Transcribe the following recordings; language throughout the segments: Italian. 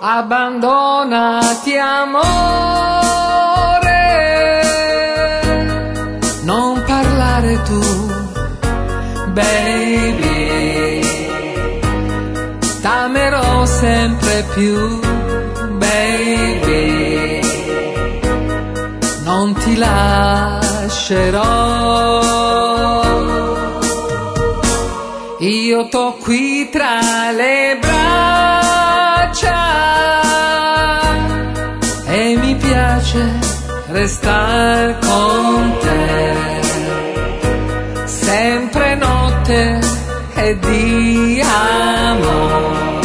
Abbandonati amore, non parlare tu, baby, t'amerò sempre più, baby, non ti lascerò. Io t'ho qui tra le braccia e mi piace restar con te, sempre notte e di amor,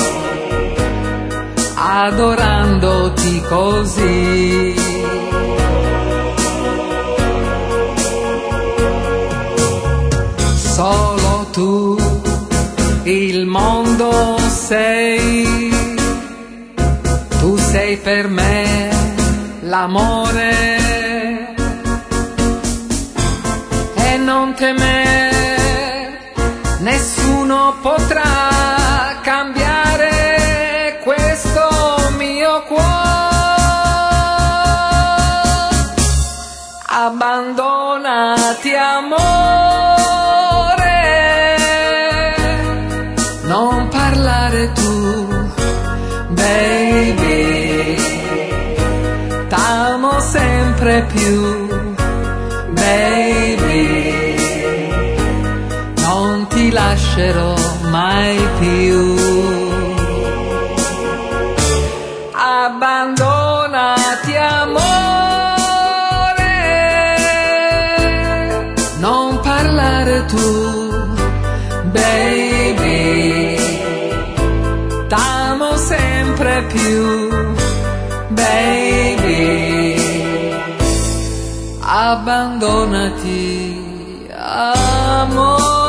adorandoti così. Solo tu, il mondo sei, tu sei per me l'amore, e non temere, nessuno potrà cambiare questo mio cuore. Abbandonati amore, non parlare tu, baby, t'amo sempre più, baby, non ti lascerò mai più. Abbandonati amore, non parlare tu, baby, t'amo sempre più, baby, abbandonati amore.